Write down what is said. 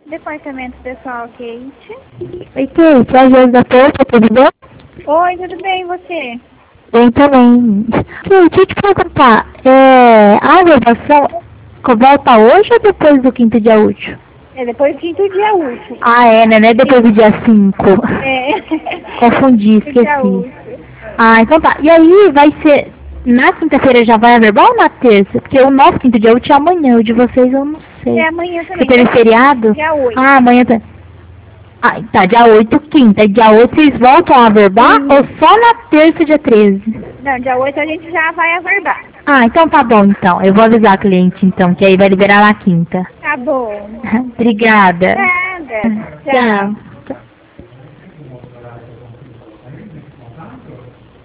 Departamento Pessoal, Kate. Oi, Kate, a Josi da Força, tudo bem? Oi, tudo bem, e você? Bem também. Kate, deixa eu te perguntar, a gravação volta hoje ou depois do quinto dia útil? É depois do quinto dia útil. Ah, né? Não é depois do dia 5. É. Confundi, Dia esqueci. útil. Ah, então tá. E aí, vai ser... Na quinta-feira já vai a verbal ou na terça? Porque o nosso quinto dia útil é amanhã, o de vocês eu não sei. É amanhã também. Porque teve feriado? Dia 8. Ah, amanhã tá. Ah, tá, dia 8, quinta. Dia 8 vocês voltam a verbar ou só na terça, dia 13? Não, dia 8 a gente já vai averbar. Ah, então tá bom, então. Eu vou avisar a cliente, então, que aí vai liberar na quinta. Tá bom. Obrigada. Nada. Tchau.